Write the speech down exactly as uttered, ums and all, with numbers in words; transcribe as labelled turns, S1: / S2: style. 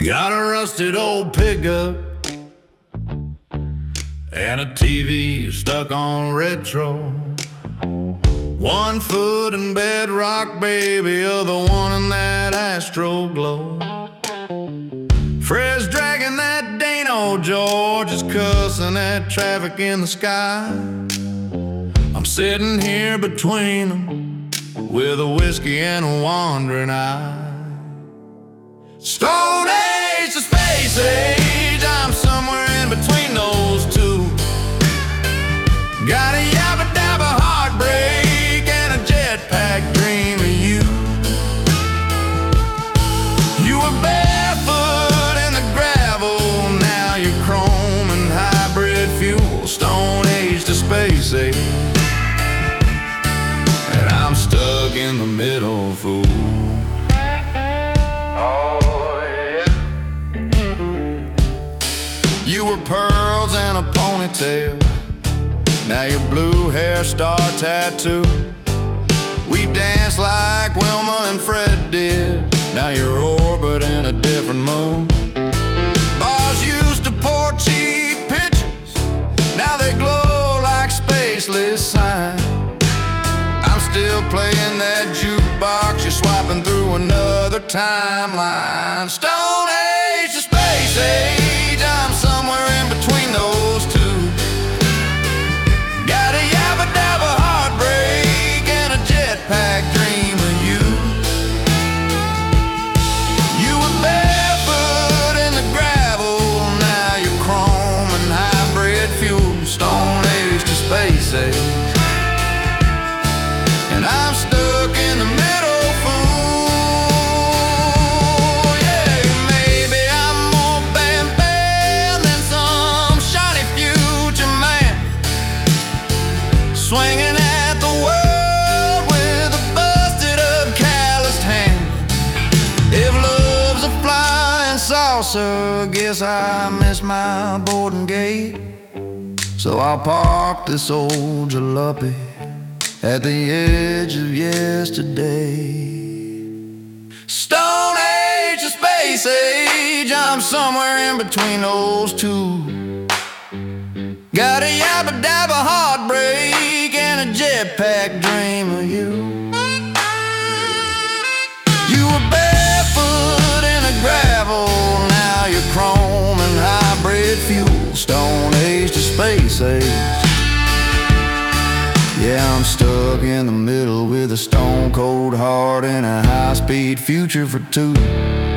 S1: Got a rusted old pickup and a T V stuck on retro. One foot in bedrock, baby, other one in that Astro glow. Fred's dragging that Dano, George is cussing at traffic in the sky. I'm sitting here between them with a whiskey and a wandering eye. Stone age to space age, I'm somewhere in between those two. Got a yabba dabba heartbreak and a jetpack dream of you. You were barefoot in the gravel, now you're chrome and hybrid fuel. Stone age to space age, and I'm stuck in the middle, fool. You were pearls and a ponytail, now your blue hair star tattoo. We danced like Wilma and Fred did, now you're orbiting a different moon. Bars used to pour cheap pictures, now they glow like spaceless signs. I'm still playing that jukebox, you're swiping through another timeline. Stone age to space age, I'm somewhere in between those two. Got a yabba dabba heartbreak and a jetpack dream of you. You were barefoot in the gravel, now you're chrome and hybrid fuel. Stone age to space age, and I'm stuck in the middle, fool. Yeah, maybe I'm more bam bam than some shiny future man, swinging at the world with a busted up calloused hand. If love's a flying saucer, guess I missed my boarding gate. So I'll park this old jalopy at the edge of yesterday. Stone age to space age, I'm somewhere in between those two. Got a yabba dabba heartbreak and a jetpack dream of you. You were barefoot in the gravel, now you're chrome and hybrid fuel. Stone age to space age, yeah, I'm stuck in the middle with a stone cold heart and a high-speed future for two.